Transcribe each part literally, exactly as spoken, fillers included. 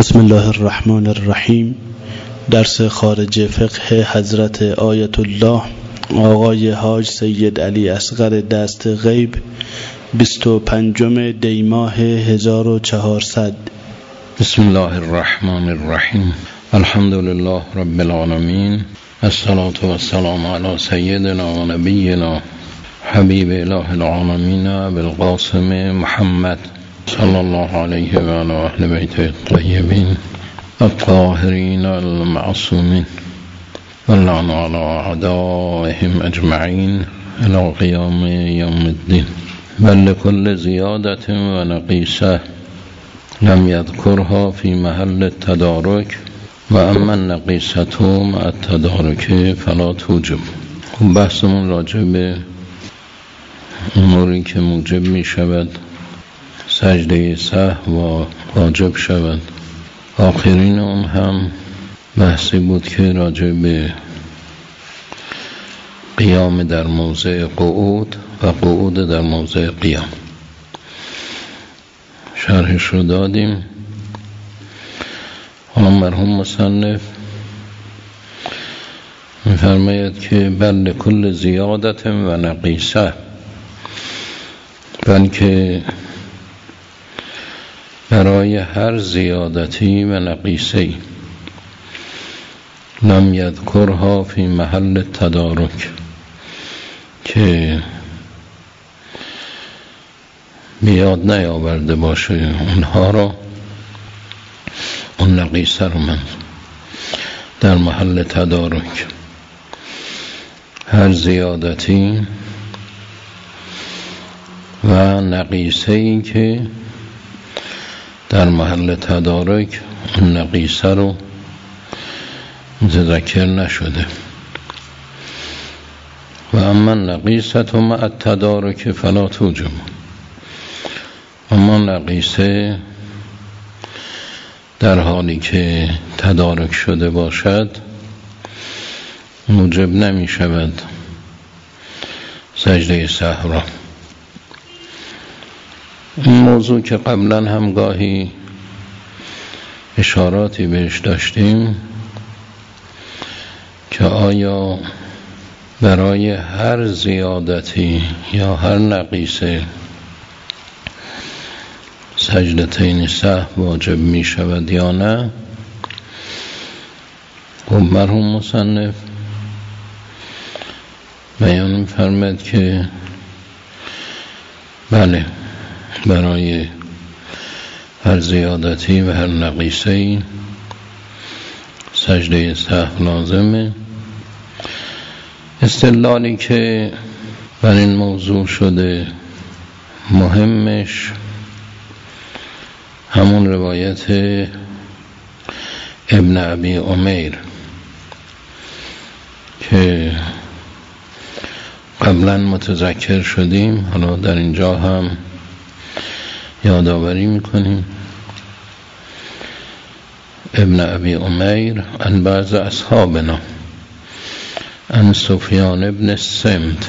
بسم الله الرحمن الرحیم. درس خارج فقه حضرت آیت الله آقای حاج سید علی اصغر دست غیب، بیست و پنجم دی ماه هزار و چهارصد. بسم الله الرحمن الرحیم. الحمد لله رب العالمین، الصلاة والسلام علی سیدنا و نبینا حبیب اله العالمین بالقاسم محمد صلی الله علیه و علی اهل بیت الطیبین الطاهرین المعصومین واللعن علی اعدائهم اجمعین الی قیام یوم الدین. بل لكل زیادت و نقیصه لم یذکرها فی محل التدارک و اما النقیصة مع التدارک فلا توجب. بحثمون راجع به اموری که موجب می شود سجده سهو و واجب شود. آخرین اون هم بحثی بود که راجع به قیام در موضع قعود و قعود در موضع قیام شرحش رو دادیم. حالا مرحوم مصنف می‌فرماید که بل لكل زیادت و نقیصه، بلکه برای هر زیادتی و نقیصه‌ای لم یذکرها فی محل التدارک، که بیاد نیاورده باشه اونها رو، اون نقیصه رو من در محل تدارک. هر زیادتی و نقیصه‌ای که در محل تدارک اون نقیصه رو متذکر نشده. و اما نقیصة مع التدارک فلا توجب، اما نقیصه در حالی که تدارک شده باشد موجب نمی شود سجده سهو را. این موضوع که قبلا هم گاهی اشاراتی بهش داشتیم که آیا برای هر زیادتی یا هر نقیصه سجدتین سهو واجب می شود یا نه. و مرحوم مصنف بیان می فرماید که بله، برای هر زیادتی و هر نقیصه‌ای سجده سهو لازمه. استدلالی که بر این موضوع شده مهمش همون روایت ابن ابی عمیر که قبلا متذکر شدیم، حالا در اینجا هم یادآوری میکنیم. ابن ابی عمیر عن بعض اصحابنا عن سفیان ابن السمت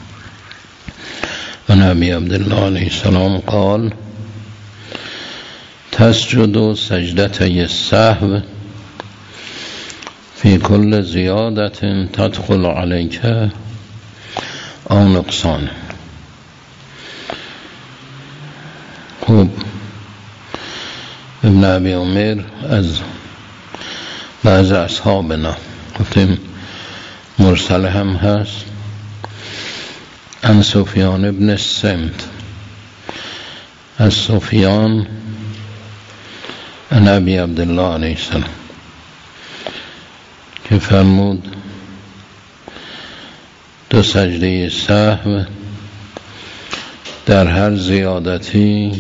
و نبی عبدالله علیه السلام قال تسجد سجدتی السهو فی کل زیادت تدخل علیک او نقصان. خب ابن ابی عمیر از بعض اصحابنا، گفتیم مرسل هم هست، عن سفیان ابن السمت، از سفیان نبی عبدالله علیه السلام، که فرمود دو سجده سهو در هر زیادتی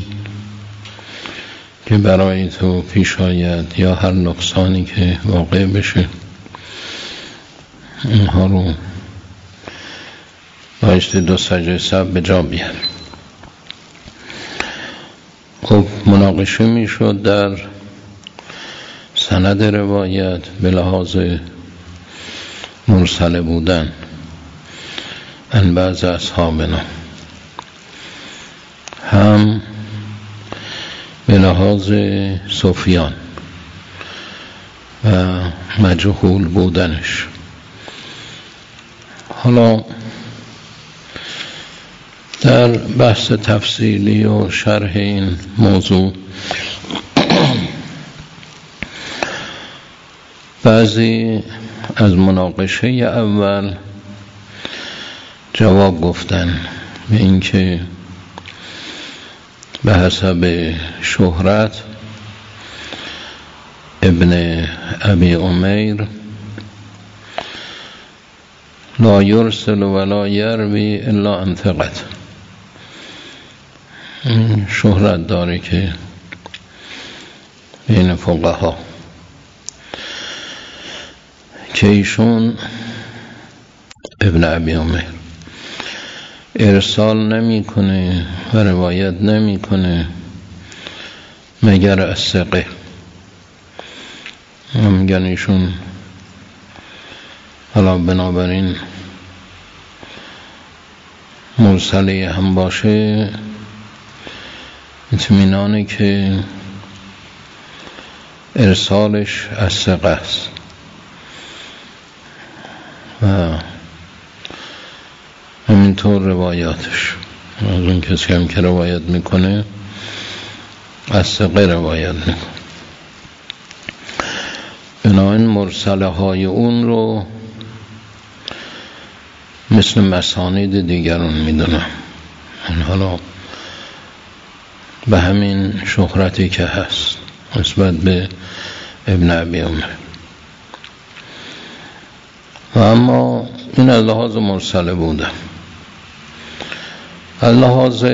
که برای تو پیش آید یا هر نقصانی که واقع بشه اینها رو بایستی دو سجده سهو به جا بیار. خب مناقشه می شد در سند روایت به لحاظ مرسل بودن ان بعض اصحابنا، هم به لحاظ سفیان و مجهول بودنش. حالا در بحث تفصیلی و شرح این موضوع بعضی از مناقشه اول جواب گفتن به اینکه به حسب شهرت ابن ابی امیر لا یرسل ولا یروی الا عن ثقة، شهرت داره که بین فقها که ایشون ابن ابی امیر ارسال نمی کنه و روایت نمی کنه مگر از ثقه. میگن ایشون حالا بنابراین مرسلی هم باشه اطمینانه که ارسالش از ثقه است و همینطور روایاتش از اون کسی هم که روایت میکنه از ثقه روایت میکنه. بنابراین مرسله های اون رو مثل مسانید دیگرون میدونم. حالا به همین شهرتی که هست نسبت به ابن ابی امیر. و اما این از لحاظ مرسله بوده. از لحاظ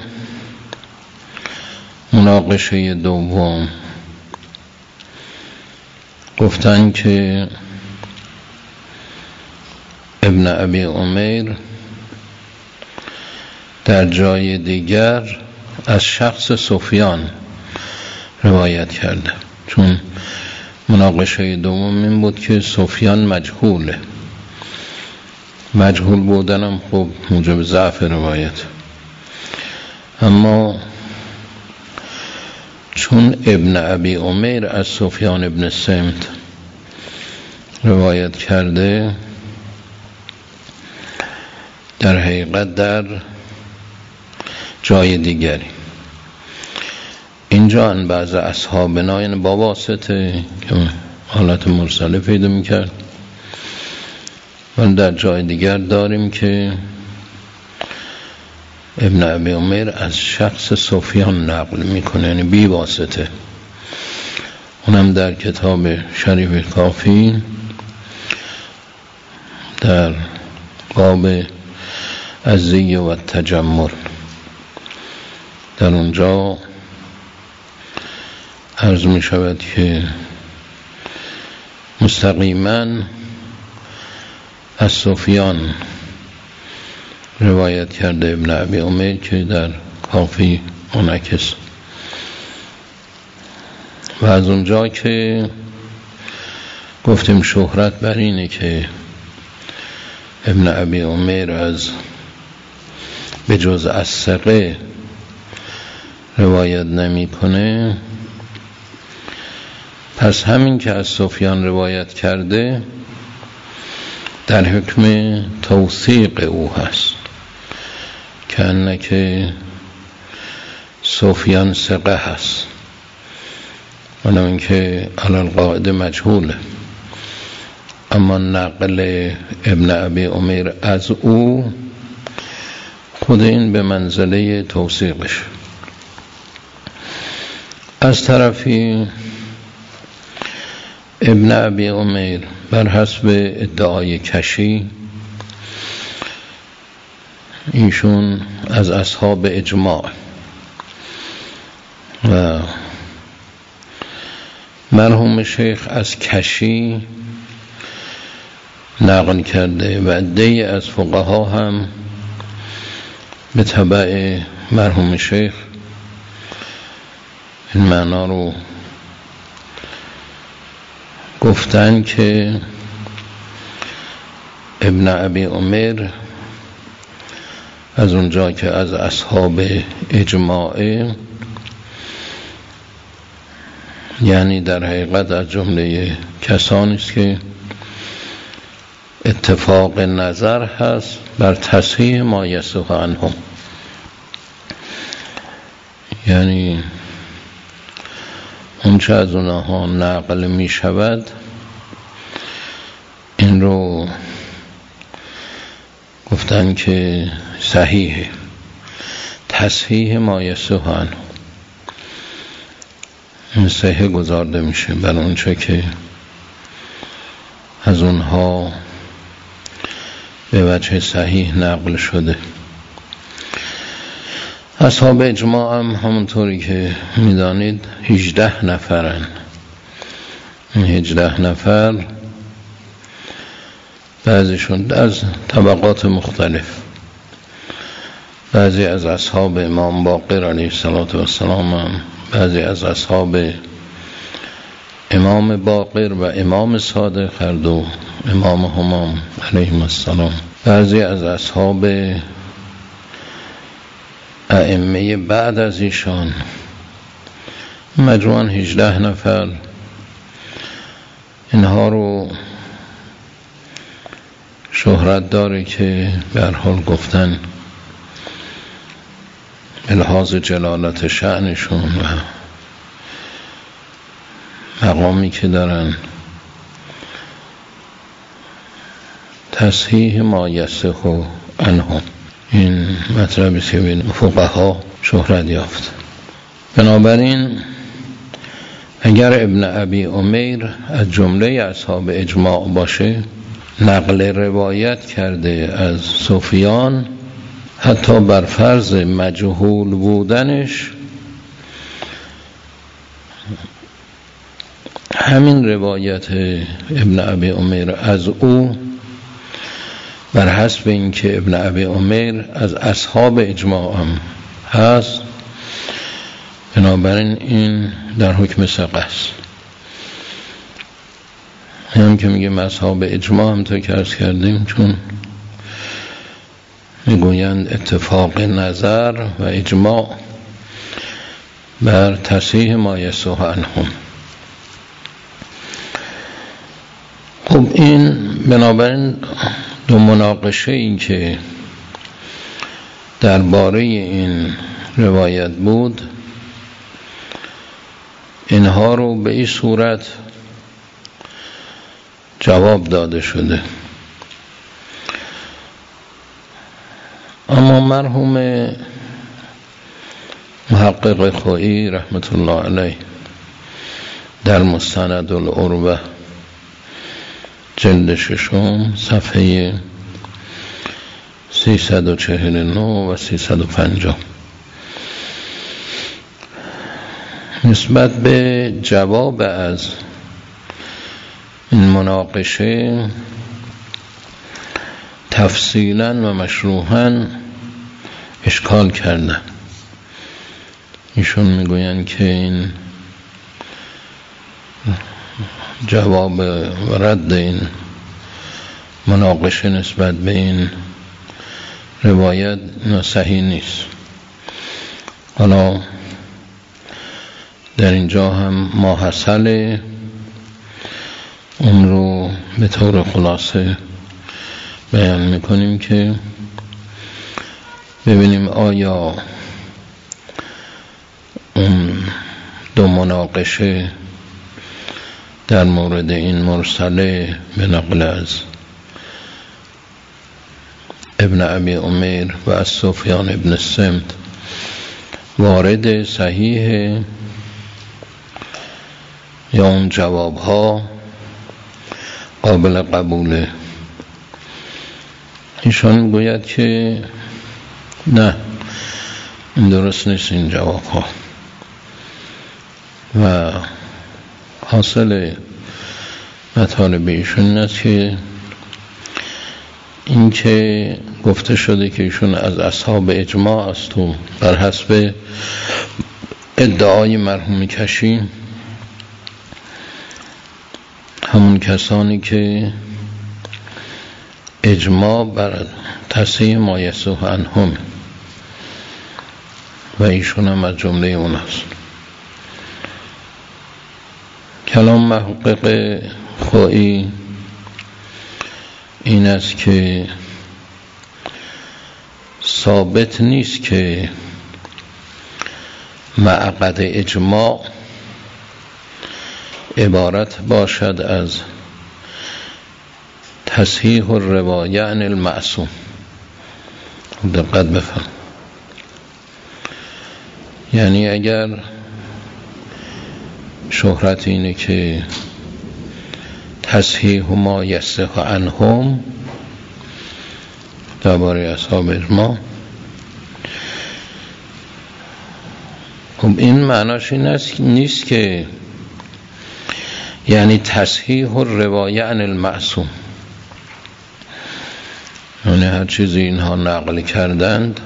مناقشه دوم گفتن که ابن ابی امیر در جای دیگر از شخص سفیان روایت کرده، چون مناقشه دوم این بود که سفیان مجهوله. مجهول بودنم خب موجب ضعف روایت، اما چون ابن ابی امیر از سفیان ابن سمت روایت کرده در حقیقت در جای دیگری اینجا ان بعض اصحابنا یعنی با واسطه که حالت مرسله پیدا میکرد و در جای دیگر داریم که ابن ابی امیر از شخص سفیان نقل میکنه، یعنی بی واسطه. اونم در کتاب شریف کافی در باب الزی و التجمل در اونجا عرض می شود که مستقیما از سفیان روایت کرده ابن ابی امیر که در کافی منعکس. و از اونجا که گفتیم شهرت بر اینه که ابن ابی امیر از به جز از ثقه روایت نمی کنه، پس همین که از سفیان روایت کرده در حکم توثیق او هست، که انه که سفیان ثقه هست منو این که علال قاعده مجهوله، اما نقل ابن ابی امیر از او خود این به منزله توثیقش. از طرفی ابن ابی امیر بر حسب ادعای کشی ایشون از اصحاب اجماع و مرحوم شیخ از کشی نقل کرده و عده‌ای از فقها هم به تبع مرحوم شیخ این معنا رو گفتن که ابن ابی امیر از اونجا که از اصحاب اجماعه یعنی در حقیقت از جمله کسانی است که اتفاق نظر هست بر تصحیح ما یصح عنهم، یعنی اون چه از اونها نقل می شود این رو گفتن که صحیحه، تصحیح ما یصح عنهم، این صحیح گذارده میشه بر اون چه که از اونها به وجه صحیح نقل شده. اصحاب اجماع هم همونطوری که میدانید هجده نفرن. این هجده نفر بعضیشون از طبقات مختلف، بعضی از اصحاب امام باقر علیه السلام هم، بعضی از اصحاب امام باقر و امام صادق هر دو امام همام علیهم السلام، بعضی از اصحاب ائمه بعد از ایشان، مجموعاً هجده نفر. اینها رو شهرت داره که به هر حال گفتن الحاظ جلالت شأنشون و مقامی که دارن تصحیح ما یصح عنهم، این مطلبی که بین فقها شهرت یافت. بنابراین اگر ابن ابی عمیر از جمله اصحاب اجماع باشه، نقل روایت کرده از سفیان، حتی بر فرض مجهول بودنش، همین روایت ابن ابی عمیر از او بر حسب اینکه ابن ابی عمیر از اصحاب اجماع هم هست، بنابراین این در حکم ثقه است. هم که میگیم اصحاب اجماع هم تا که عرض کردیم، چون میگویند اتفاق نظر و اجماع بر تصحیح ما یصح عنهم. خب این بنابراین دو مناقشه این که درباره این روایت بود، اینها رو به این صورت جواب داده شده. اما مرحوم محقق خویی رحمت الله علیه در مستند العروة جلد ششم صفحه سیصد و چهل و نه و سیصد و پنجاه نسبت به جواب از این مناقشه تفصیلا و مشروحا اشکال کردن. ایشون میگویند که این جواب و رد این مناقشه نسبت به این روایت صحیح نیست. حالا در اینجا هم ما حاصل اون رو به طور خلاصه بیان میکنیم که ببینیم آیا اون دو مناقشه در مورد این مرسله به نقل از ابن ابی عمیر و از سفیان ابن سمت وارد صحیح، یا اون جواب ها قابل قبوله. ایشان میگوید که نه، این درست نیست این جواب ها، و حاصل مطالب ایشون است که این که گفته شده که ایشون از اصحاب اجماع است و بر حسب ادعای مرحوم کشی همون کسانی که اجماع بر تصحیح ما یصح عنهم و ایشون هم از جمله اون است. کلام محقق خوئی این است که ثابت نیست که معقد اجماع عبارت باشد از تصحیح الروایه عن المعصوم. دقت بفهم، یعنی اگر شهرت اینه که تصحیح ما یصح عنهم درباره اصحاب اجماع، خب این معناش این است نیست که یعنی تصحیح الروایه عن المعصوم، یعنی هر چیزی اینها نقل کردند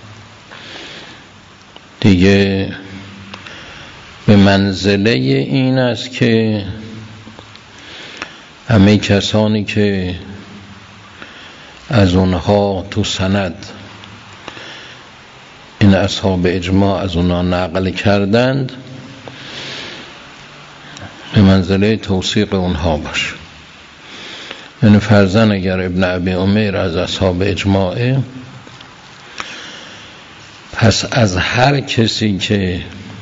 دیگه به منزله این است که همه کسانی که از اونها تو سند این اصحاب اجماع از اونها نقل کردند به منزله توثیق اونها باشه. یعنی فرضاً اگر ابن ابی عمیر از اصحاب اجماعه، پس از هر کسی که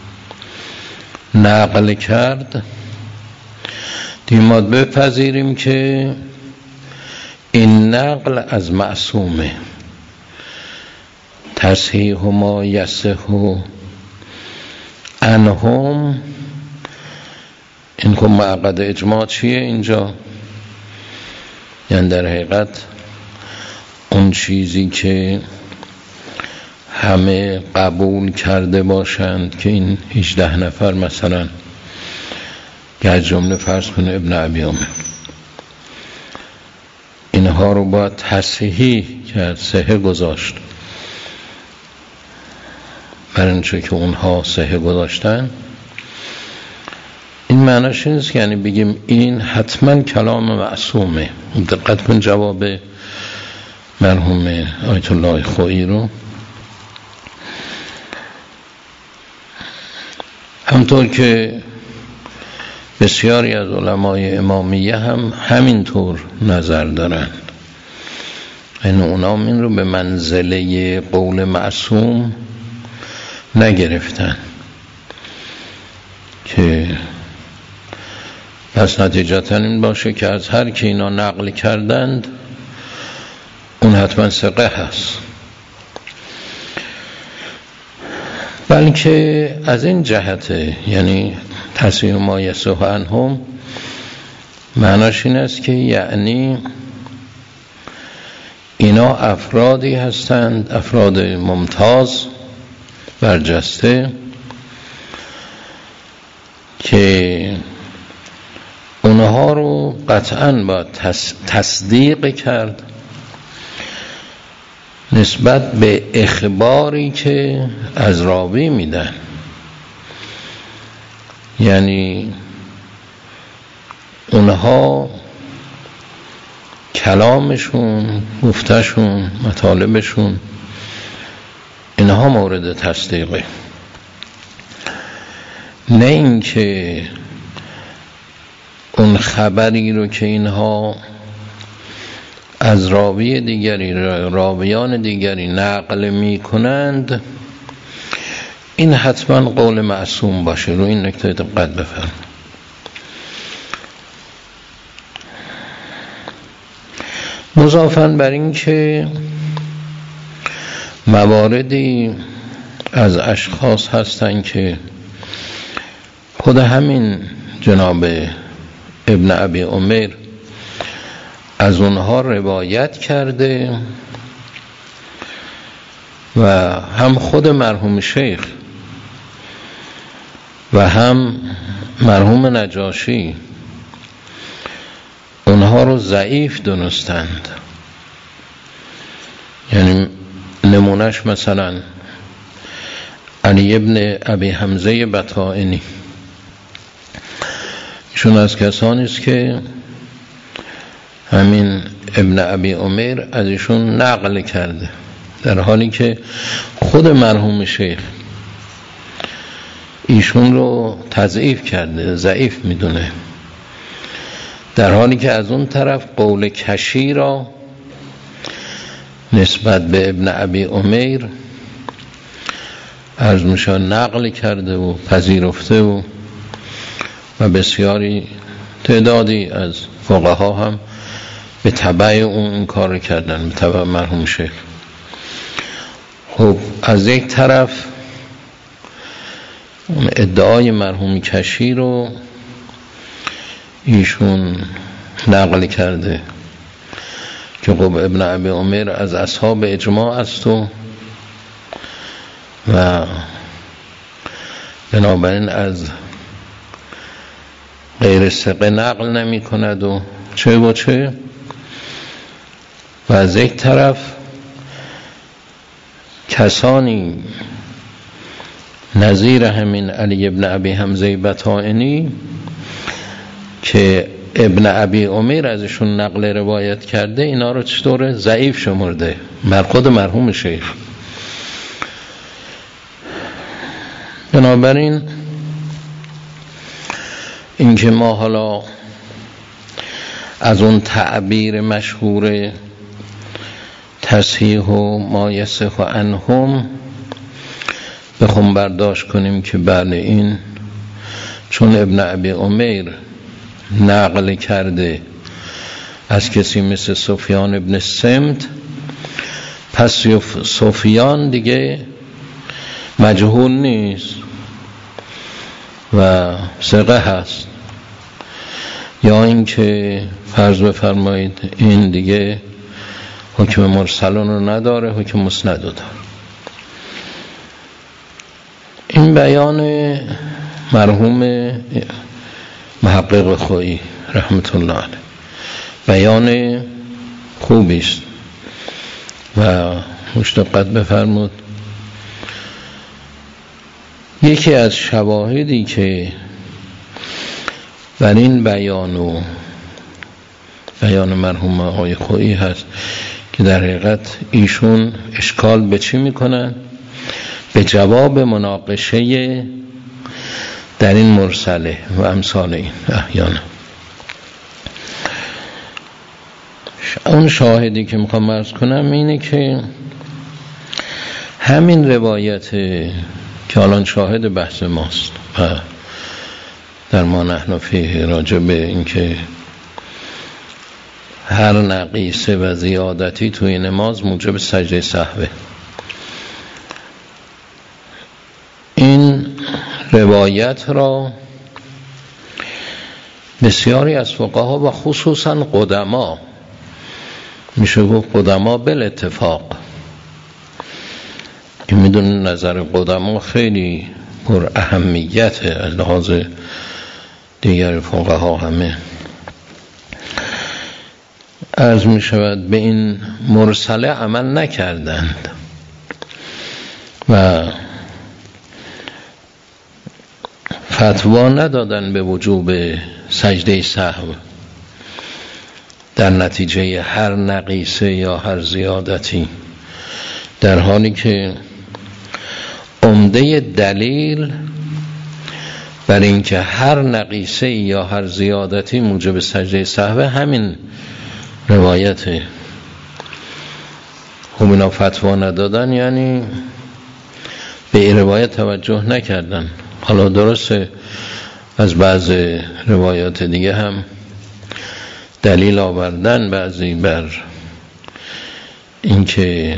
نقل کرد دیماد بپذیریم که این نقل از معصومه. تصحیح ما یصح عنهم، این که معقد اجماع چیه اینجا؟ یعنی در حقیقت اون چیزی که همه قبول کرده باشند که این هجده نفر مثلا که از جمله فرض کنه ابن ابی عمر، اینها رو باید تصحیح کرد، صحیح گذاشت، برای اینچه که اونها صحیح گذاشتن. این معناش نیست که یعنی بگیم این حتما کلام معصومه. دقت کن جواب مرحوم آیت الله خوئی رو. همطور که بسیاری از علمای امامیه هم همینطور نظر دارند، این اونا این رو به منزله قول معصوم نگرفتن که پس نتیجتا این باشه که از هر که اینا نقل کردند اون حتما ثقه هست، بلکه از این جهته یعنی تصحیح ما یصح عنهم معناش این است که یعنی اینا افرادی هستند، افراد ممتاز برجسته که اونها رو قطعاً باید تصدیق کرد نسبت به اخباری که از راوی میدن. یعنی اونها کلامشون، گفتشون، مطالبشون اینها مورد تصدیقه، نه اینکه اون خبری رو که اینها از راوی دیگری، راویان دیگری نقل می کنند این حتما قول معصوم باشه. رو این نکته دقت بفرمایید. مضافاً بر این که مواردی از اشخاص هستند که خود همین جناب ابن ابی عمر از اونها روایت کرده و هم خود مرحوم شیخ و هم مرحوم نجاشی اونها رو ضعیف دونستند. یعنی نمونش مثلا علی ابن ابی حمزه بطائنی، ایشون از کسانی است که همین ابن ابی عمر از ایشون نقل کرده، در حالی که خود مرحوم شیخ ایشون رو تضعیف کرده، ضعیف میدونه، در حالی که از اون طرف قول کشی را نسبت به ابن ابی عمیر عرض میشه نقل کرده و پذیرفته و و بسیاری تعدادی از فقها هم به تبع اون این کار کردن، به تبع مرحوم شیخ. خب از یک طرف اون ادعای مرحوم کشی رو ایشون نقل کرده که خب ابن ابی عمیر از اصحاب اجماع است و و بنابراین از غیر ثقه نقل نمی کند و چه و چه. و از یک طرف کسانی نظیر همین علی ابن ابی حمزه بطائنی که ابن ابی عمیر ازشون نقل روایت کرده، اینا رو چطوره ضعیف شمرده، مرخود مرحوم شیخ. بنابراین اینکه ما حالا از اون تعبیر مشهور تصحیح و ما یصح عنهم بخوام برداشت کنیم که بله این چون ابن ابی عمیر نقل کرده از کسی مثل سفیان ابن سمت، پس سفیان دیگه مجهول نیست و ثقه هست، یا اینکه فرض بفرمایید این دیگه حکم مرسلون رو نداره، حکم مسند رو داره. این بیان مرحوم محقق خویی رحمت الله علیه بیان خوبی است و مشتقت بفرمود. یکی از شواهدی که بر این بیان و بیان مرحوم آقای خویی هست که در حقیقت ایشون اشکال به چی میکنن؟ به جواب مناقشه در این مرسله و امثال این احیانا. اون شاهدی که میخوام عرض کنم اینه که همین روایت که الان شاهد بحث ماست و در ما نحن فیه راجع به این که هر نقیصه و زیادتی توی نماز موجب سجده سهوه، این روایت را بسیاری از فقها و خصوصا قدما، میشه گفت قدما بالاتفاق، که میدونن نظر قدما خیلی پر اهمیته از لحاظ دیگر فقها همه، عرض می شود به این مرسله عمل نکردند و فتوا ندادن به وجوب سجده سهو در نتیجه هر نقیصه یا هر زیادتی، در حالی که عمده دلیل بر اینکه هر نقیصه یا هر زیادتی موجب سجده سهو همین روایته. خب اینا فتوا ندادن یعنی به این روایت توجه نکردن. حالا درسته از بعض روایات دیگه هم دلیل آوردن بعضی بر اینکه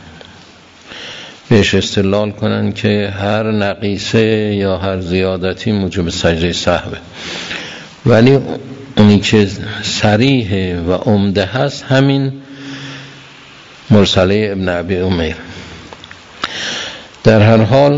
بهش استدلال کنن که هر نقیصه یا هر زیادتی موجب سجده سهوه، ولی اونی که صریح و عمده هست همین مرسله ابن ابی عمیر. در هر حال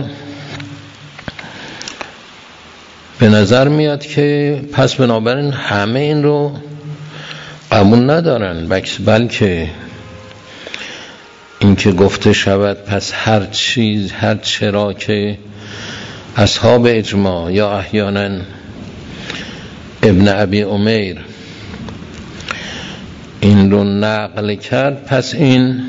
به نظر میاد که پس بنابراین همه این رو قبول ندارن، بلکه این که گفته شود پس هر چیز هر چرا که اصحاب اجماع یا احیانا ابن ابی عمیر این رو نقل کرد، پس این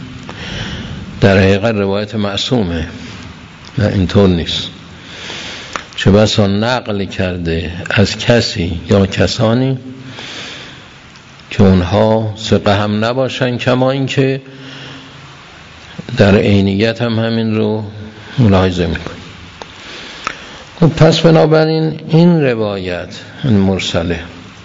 در حقیقت روایت معصومه. نه، اینطور نیست. چه بسا نقل کرده از کسی یا کسانی که اونها ثقه هم نباشن، کما اینکه در عینیت هم همین رو ملاحظه میکنه. پس بنابراین این روایت این مرسله،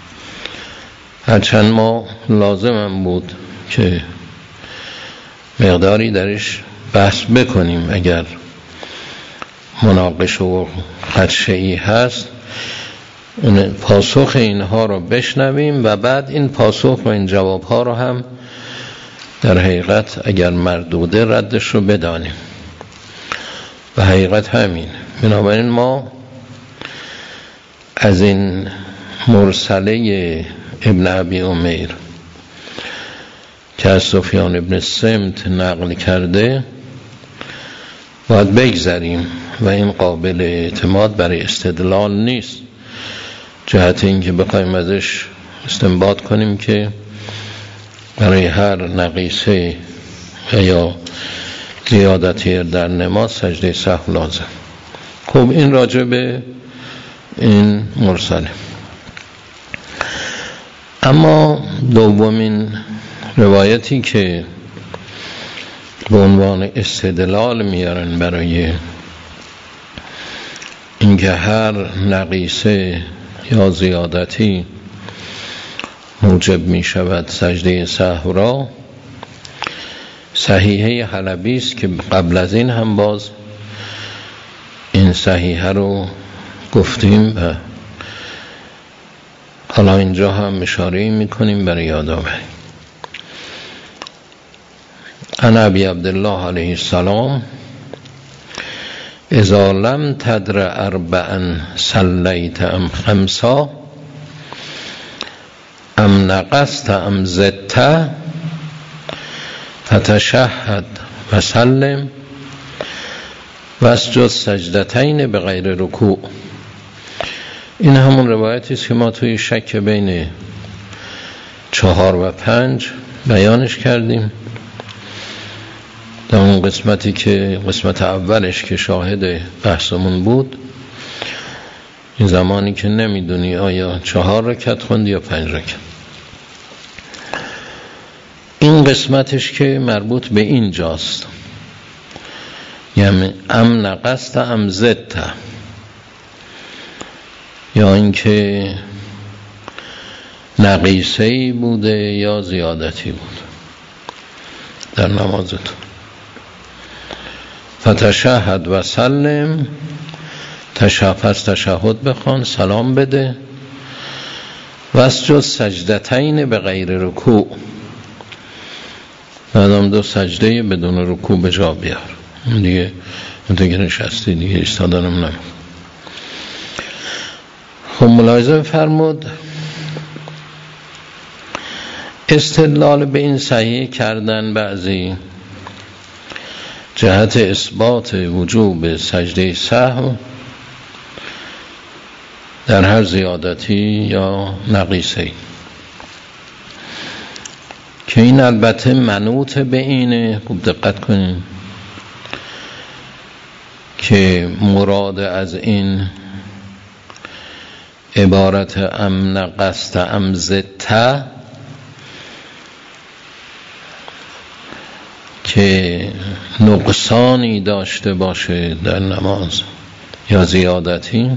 هرچند ما لازمم بود که مقداری درش بحث بکنیم اگر مناقشه و خدشه‌ای هست، اون پاسخ اینها رو بشنویم و بعد این پاسخ و این جوابها رو هم در حقیقت اگر مردوده ردش رو بدانیم و حقیقت همین. بنابراین ما از این مرسله ابن ابی امیر که از سفیان ابن سمت نقل کرده باید بگذریم و این قابل اعتماد برای استدلال نیست، جهت این که بخوایم ازش استنباط کنیم که برای هر نقیصه یا زیادتی در نماز سجده سهو لازم. خب این راجع به این مرسله. اما دومین روایتی که به عنوان استدلال میارن برای اینکه هر نقیصه یا زیادتی موجب می شود سجده سهو را، صحیحه حلبی است که قبل از این هم باز این صحیحه رو گفتیم و حالا اینجا هم اشاره می کنیم برای یادآوری. عن ابی عبدالله علیه السلام اذا لم تدر اربعا صلیت ام خمسا ام نقصت ام زدت فتشهد و سلم و اسجد سجدتین به غیر رکوع. این همون روایتی است که ما توی شک بین چهار و پنج بیانش کردیم در اون قسمتی که قسمت اولش که شاهد بحثمون بود، این زمانی که نمیدونی آیا چهار رکعت خوندی یا پنج رکعت. این قسمتش که مربوط به این جاست، یعنی ام نقصت ام زدت، یا اینکه نقیصه‌ای بوده یا زیادتی بود در نمازتون. فتشهد و سلم، تشهد پس تشهد بخوان، سلام بده، و اسجد سجدتین به غیر رکوع، بعدم دو سجده بدون رکوع به جا بیار. دیگه دیگه نشستی دیگه ایستادنم نمید. خب ملاحظه فرمود استدلال به این صحیح کردن بعضی جهت اثبات وجوب سجده سهو در هر زیادتی یا نقیصه‌ای، که این البته منوط به اینه. خوب دقت کنین که مراد از این عبارت ام نقصت ام زدت که نقصانی داشته باشه در نماز یا زیادتی،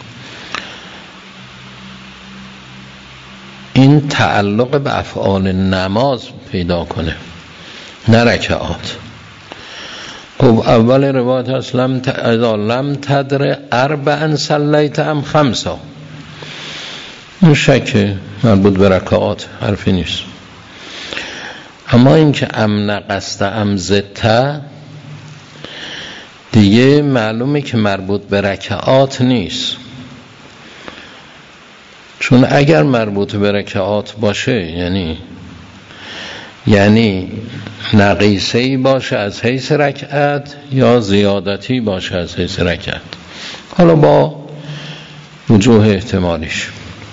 این تعلق به افعال نماز پیدا کنه نه رکعات. خب اول روایت هست لم اذا لم تدر اربعا صلیت ام خمسا، این شک مربوط به رکعات حرفی نیست. اما این که ام نقصت ام زدت دیگه معلومه که مربوط به رکعات نیست، چون اگر مربوط به رکعات باشه یعنی یعنی نقیصه‌ای باشه از حیث رکعت یا زیادتی باشه از حیث رکعت، حالا با وجوه احتمالیش.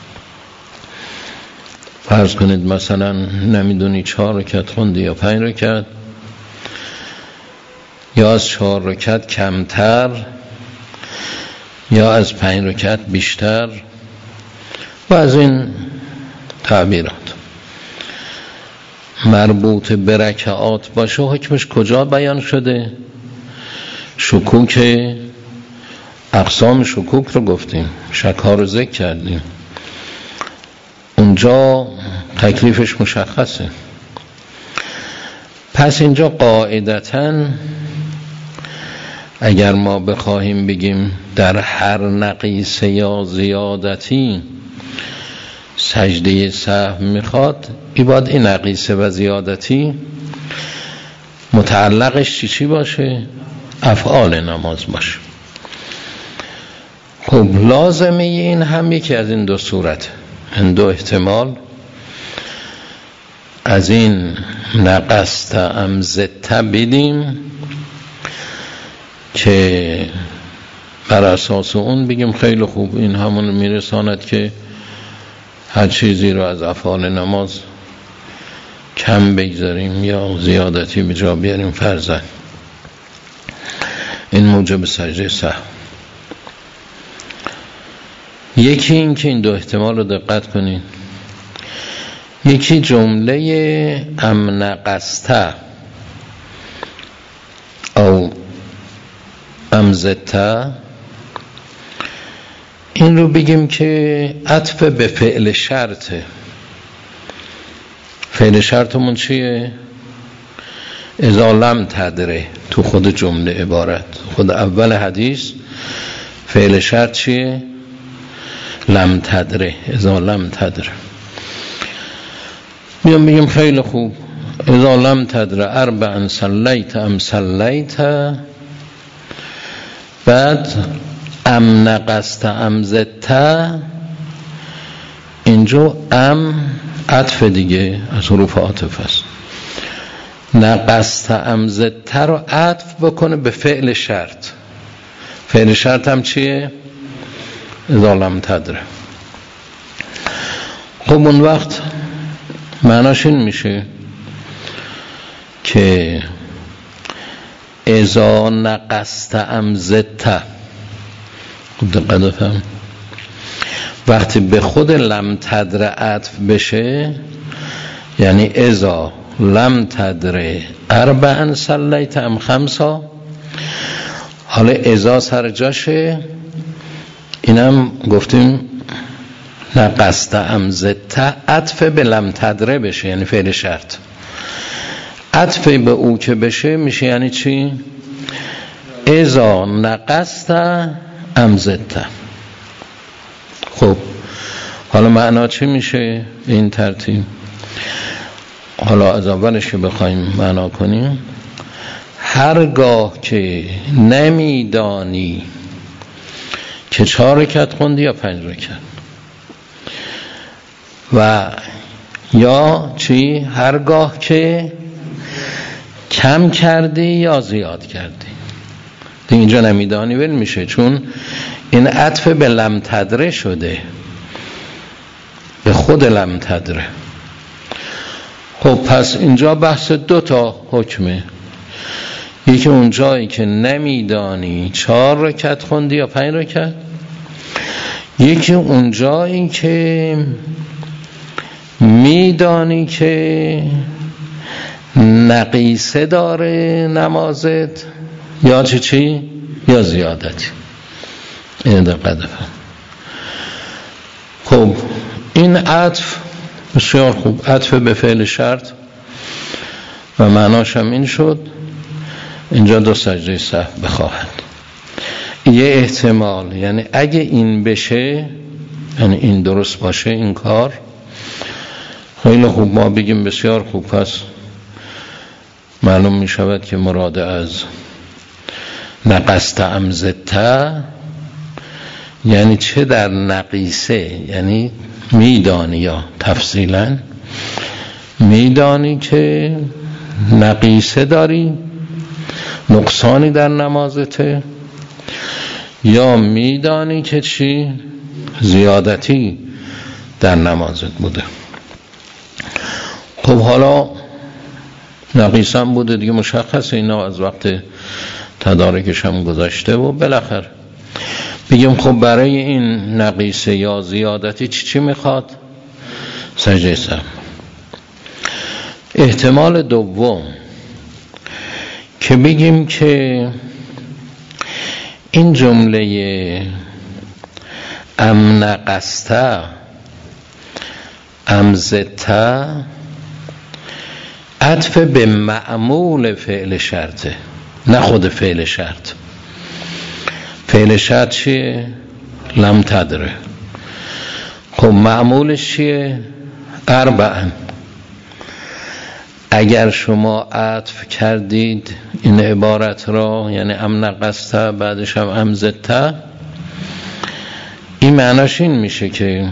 فرض کنید مثلا نمیدونی چهار رکعت خوندی یا پنج رکعت، یا از چهار رکعت کمتر یا از پنج رکعت بیشتر و از این تعبیرات. مربوط به رکعات باشه حکمش کجا بیان شده؟ شکوک، اقسام شکوک رو گفتیم، شک ها رو ذکر کردیم، اونجا تکلیفش مشخصه. پس اینجا قاعدتاً اگر ما بخواهیم بگیم در هر نقیصه یا زیادتی سجده سهو میخواد، ای باید این نقیصه و زیادتی متعلقش چی چی باشه؟ افعال نماز باشه. خب لازمه این هم یکی از این دو صورت، این دو احتمال، از این نقصت ام زدت بدیم که بر اساس اون بگیم خیلی خوب این همون میرساند که هر چیزی رو از افعال نماز کم بگذاریم یا زیادتی به جا بیاریم فرضاً، این موجب سجده سهو. یکی این که این دو احتمال رو دقت کنین، یکی جمله ام نقصت او ام زدت، این رو بگیم که عطف به فعل شرطه. فعل شرطمون چیه؟ اذا لم تدره، تو خود جمله عبارت، خود اول حدیث فعل شرط چیه؟ لم تدره، اذا لم تدره. میام بگیم خیلی خوب، اذا لم تدره اربعا صلیت ام صلیت، بعد ام نقصت ام زدت، اینجا ام عطف دیگه از حروف عاطف است، نقصت ام زدت رو عطف بکنه به فعل شرط. فعل شرط هم چیه؟ اذا لم تدره. خب اون وقت معناش این میشه که اذا نقصت ام زدت، خب دقت فهم، وقتی به خود لم تدره عطف بشه یعنی اذا لم تدره اربعا صلیت ام خمسا، حالا اذا سر جاشه، اینم گفتیم نقصت ام زدت عطف به لم تدره بشه یعنی فعل شرط، عطف به او که بشه میشه یعنی چی؟ اذا نقصت ام زدت. خب حالا معنا چی میشه این ترتیب؟ حالا از اولش که بخوایم معنا کنیم، هرگاه که نمیدانی که چهار رکعت خوندی یا پنج رکعت، و یا چی؟ هرگاه که کم کردی یا زیاد کردی. اینجا نمیدانی ول میشه، چون این عطف به لم تدره شده، به خود لم تدره. خب پس اینجا بحث دو تا حکمه، یکی اون جایی که نمیدانی چهار رکعت خوندی یا پنج رکعت، یکی اون جایی که میدانی که نقیصه داره نمازت یا چی چی یا زیادتی. این دقت فهم. خب این عطف بسیار خوب، عطف به فعل شرط و معناش هم این شد اینجا دو سجده سهو بخواهد. یه احتمال، یعنی اگه این بشه، یعنی این درست باشه این کار، خیلی خوب ما بگیم بسیار خوب، پس معلوم می شود که مراد از نقصت ام زدت یعنی چه در نقیصه، یعنی میدانی یا تفصیلا میدانی که نقیصه داری، نقصانی در نمازته، یا میدانی که چی زیادتی در نمازت بوده. خب حالا نقیصه هم بوده دیگه، مشخصه اینا از وقت تدارکش هم گذاشته و بالاخره بگیم خب برای این نقیصه یا زیادتی چی چی میخواد؟ سجده سهو. احتمال دوم که بگیم که این جمله ام نقصت ام زدت عطف به معمول فعل شرطه، نه خود فعل شرط. فعل شرط چیه؟ لم تدره. خب معمولش چیه؟ اربعن. اگر شما عطف کردید این عبارت را، یعنی ام نقصت بعدش هم ام زدت، این معناش این میشه که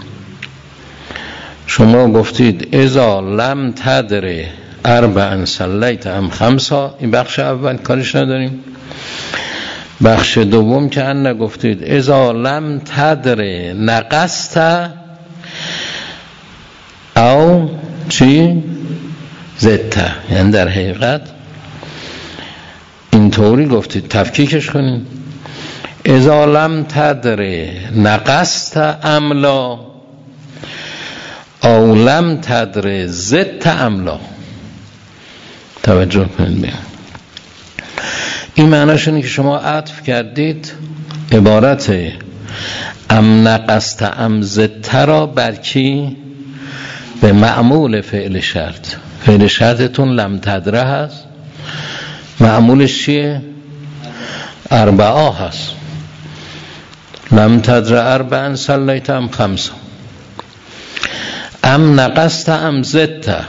شما گفتید اذا لم تدره اربعن صلیت ام خمسا. این بخش اول کارش نداریم. بخش دوم که ان نگفتید اذا لم تدره نقصت او چی؟ زدت. یعنی در حقیقت اینطوری گفتید، تفکیکش کنید. اذا لم تدره نقصت املا او لم تدره زدت املا. توجه کنید بیم. این معناش اینه که شما عطف کردید عبارت ام نقصت ام زدت را بر کی؟ به معمول فعل شرط. فعل شرطتون لم تدره هست، معمولش چیه؟ اربعه هست. لم تدره اربعن صلیت ام خمسا. ام نقصت ام زدت،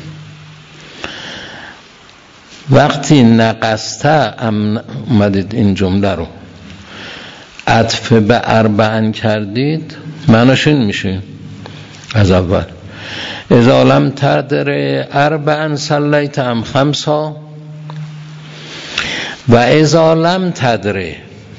وقتی نقصت ام اومدید این جمله رو عطف به اربعن کردید، معناش این میشه از اول اذا لم تدره اربعن صلیت ام خمسا و اذا لم تدره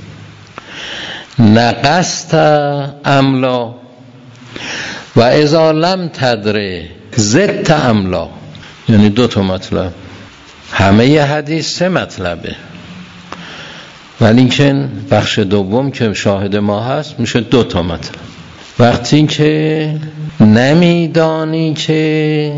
نقصت املا و اذا لم تدره زدت املا. یعنی دو تا مطلب. همه ی حدیث سه مطلبه، ولی که بخش دوم که شاهد ما هست میشه دو تا مطلب. وقتی که نمیدانی که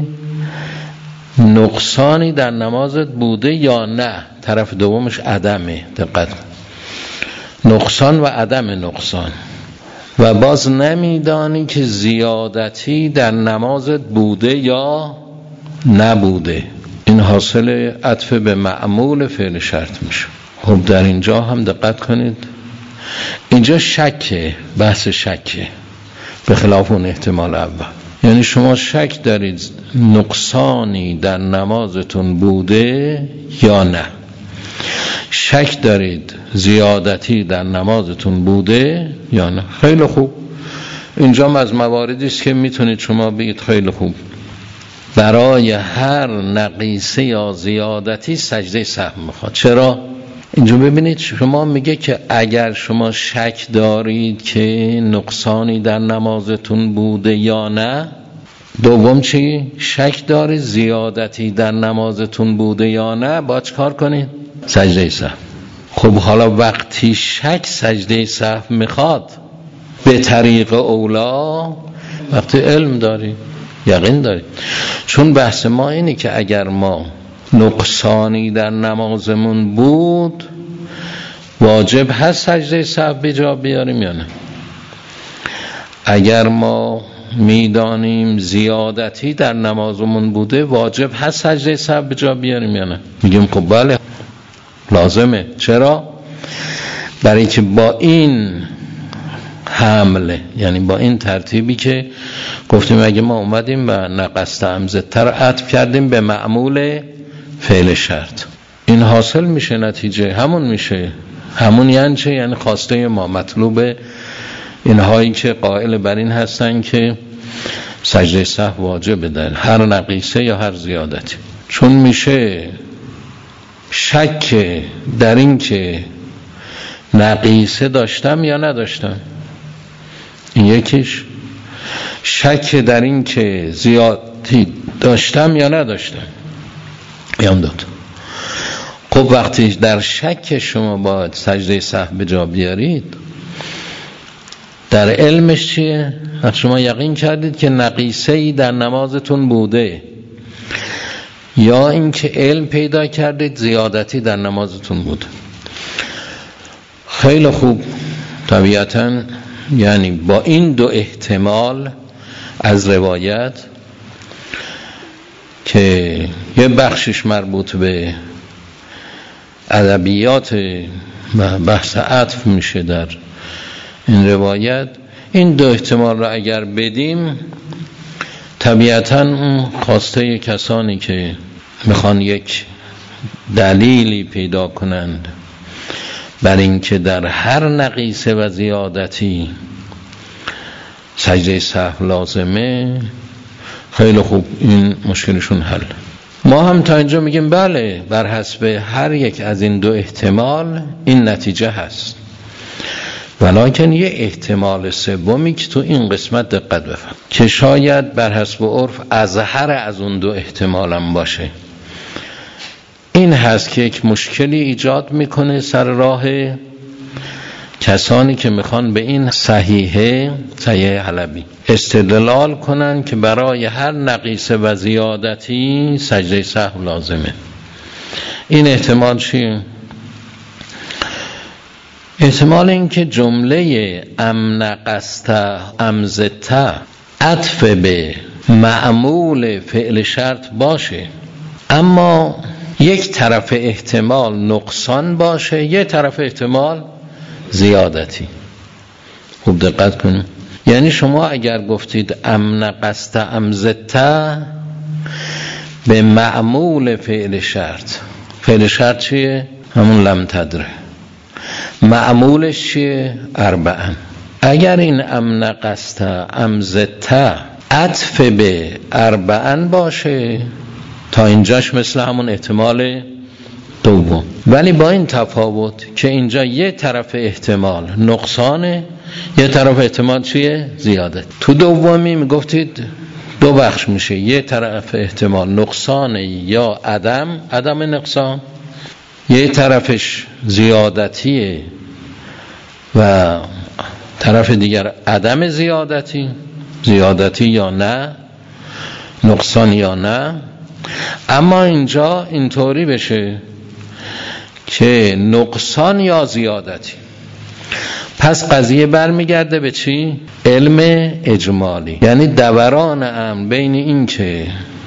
نقصانی در نمازت بوده یا نه، طرف دومش عدمه. دقت نقصان و عدم نقصان. و باز نمیدانی که زیادتی در نمازت بوده یا نبوده، این حاصل عطف به معمول فعل شرط میشه. خب در اینجا هم دقت کنید، اینجا شکه، بحث شکه، به خلاف اون احتمال اول. یعنی شما شک دارید نقصانی در نمازتون بوده یا نه، شک دارید زیادتی در نمازتون بوده یا نه. خیلی خوب، اینجا از مواردی است که میتونید شما بگید خیلی خوب، برای هر نقیصه یا زیادتی سجده سهو میخواد. چرا؟ اینجا ببینید شما میگه که اگر شما شک دارید که نقصانی در نمازتون بوده یا نه، دوم چی؟ شک دارید زیادتی در نمازتون بوده یا نه، باید چه کار کنید؟ سجده سهو. خب حالا وقتی شک سجده سهو میخواد، به طریق اولا وقتی علم دارید، یقین دارید. چون بحث ما اینه که اگر ما نقصانی در نمازمون بود، واجب هست سجده سهو به جا بیاریم یا نه؟ اگر ما میدانیم زیادتی در نمازمون بوده، واجب هست سجده سهو به جا بیاریم یا نه؟ میگیم خب بله لازمه. چرا؟ برای که با این حمله، یعنی با این ترتیبی که گفتیم اگه ما اومدیم و نقصت ام زدت رو عطف کردیم به معمول فعل شرط، این حاصل میشه، نتیجه همون میشه. همون یعنی چه؟ یعنی خواسته ما، مطلوب اینهایی که قائل بر این هستن که سجده سهو واجب در هر نقیصه یا هر زیادتی. چون میشه شک در این که نقیصه داشتم یا نداشتم، این یکیش. شک در این که زیادتی داشتم یا نداشتم، این دوتا. خب وقتی در شک شما باید سجده سهو به جا بیارید، در علمش چیه؟ شما یقین کردید که نقیصه‌ای در نمازتون بوده، یا اینکه علم پیدا کردید زیادتی در نمازتون بوده. خیلی خوب، طبیعتاً یعنی با این دو احتمال از روایت که یه بخشش مربوط به ادبیات و بحث عطف میشه در این روایت، این دو احتمال را اگر بدیم، طبیعتاً اون خواسته کسانی که میخوان یک دلیلی پیدا کنند بر اینکه در هر نقیصه و زیادتی سجده سهو لازمه، خیلی خوب این مشکلشون حل. ما هم تا اینجا میگیم بله، بر حسب هر یک از این دو احتمال این نتیجه هست، ولیکن یه احتمال سومی که تو این قسمت دقت بفرمایید که شاید بر حسب عرف اظهر از اون دو احتمال هم باشه، این هست که یک مشکلی ایجاد میکنه سر راه کسانی که میخوان به این صحیحه صحیح حلبی استدلال کنن که برای هر نقیصه و زیادتی سجده سهو لازمه. این احتمال چیه؟ احتمال این که جمله ام نقصت ام زدت عطف به معمول فعل شرط باشه، اما یک طرف احتمال نقصان باشه، یک طرف احتمال زیادتی. خوب دقت کنید، یعنی شما اگر گفتید ام نقصت ام زدت به معمول فعل شرط، فعل شرط چیه؟ همون لم تدره. معمولش چیه؟ اربعن. اگر این ام نقصت ام زدت عطف به اربعن باشه، تا اینجاش مثل همون احتمال دوم، ولی با این تفاوت که اینجا یه طرف احتمال نقصانه، یه طرف احتمال چیه؟ زیادت. تو دومی میگفتید دو بخش میشه، یه طرف احتمال نقصانه یا عدم عدم نقصان، یه طرفش زیادتیه و طرف دیگر عدم زیادتی، زیادتی یا نه، نقصان یا نه. اما اینجا اینطوری بشه که نقصان یا زیادتی. پس قضیه برمیگرده به چی؟ علم اجمالی، یعنی دوران امر بین این که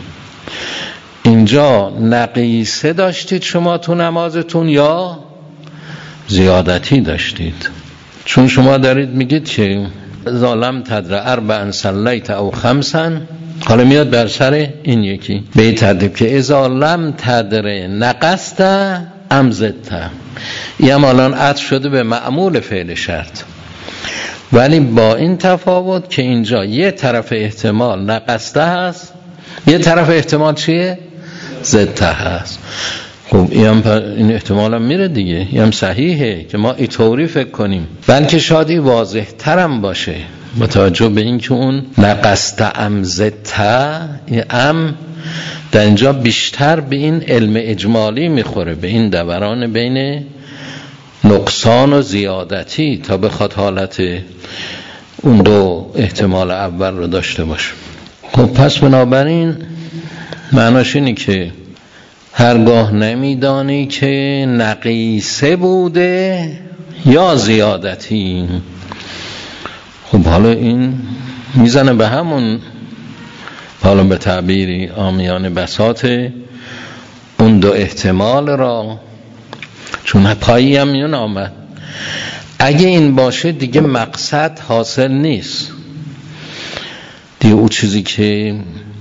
اینجا نقیصه داشتید شما تو نمازتون یا زیادتی داشتید. چون شما دارید میگید که اذا لم تدر اربعا صلیت او خمسا، حالا میاد بر سر این یکی به ترتیب که اذا لم تدر نقصت ام زدت، این هم الان عطف شده به معمول فعل شرط، ولی با این تفاوت که اینجا یه طرف احتمال نقصته هست، یه طرف احتمال چیه؟ زدته هست. خب این, هم این احتمال هم میره دیگه، این هم صحیحه که ما اینطوری فکر کنیم، بلکه شادی واضح ترم باشه با توجه به این که اون نقصته ام زدته، این ام در اینجا بیشتر به این علم اجمالی میخوره، به این دوران بین نقصان و زیادتی، تا بخواد حالت اون دو احتمال اول رو داشته باشه. خب پس بنابراین معناش اینه که هرگاه نمیدانی که نقیصه بوده یا زیادتی، خب حالا این میزنه به همون، حالا به تعبیری عامیانه بساط اون دو احتمال را، چون پایی هم میون آمد. اگه این باشه دیگه مقصد حاصل نیست دیگه. اون چیزی که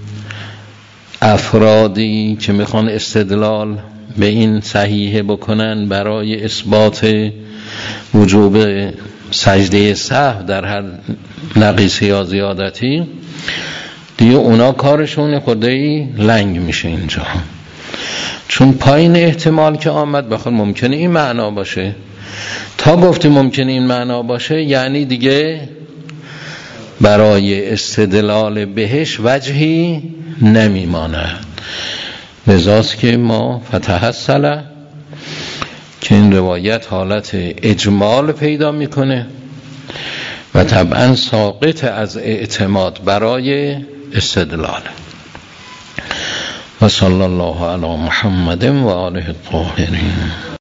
افرادی که میخوان استدلال به این صحیحه بکنن برای اثبات وجوب سجده سهو در هر نقیصه یا زیادتی، دیگه اونا کارشون خودی لنگ میشه اینجا. چون پایین احتمال که آمد بخواد ممکنه این معنا باشه، تا گفتی ممکنه این معنا باشه یعنی دیگه برای استدلال بهش وجهی نمیماند. لذاست که ما فتحصل که این روایت حالت اجمال پیدا میکنه و طبعا ساقط از اعتماد برای استدلال. و صلی الله علی محمد و آله الطاهرین.